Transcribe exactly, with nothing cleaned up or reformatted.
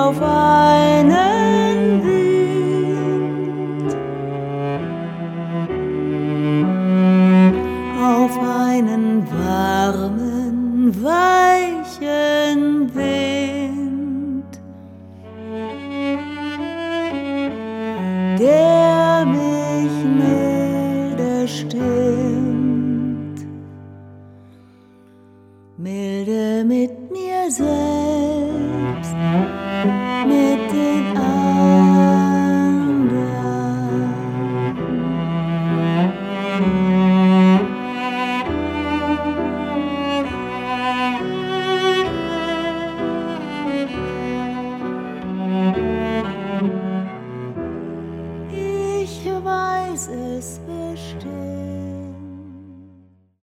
auf einen Wind, auf einen warmen, weichen Wind, der mich milde stimmt, milde mit mir selbst, mit den anderen. Ich weiß es bestimmt.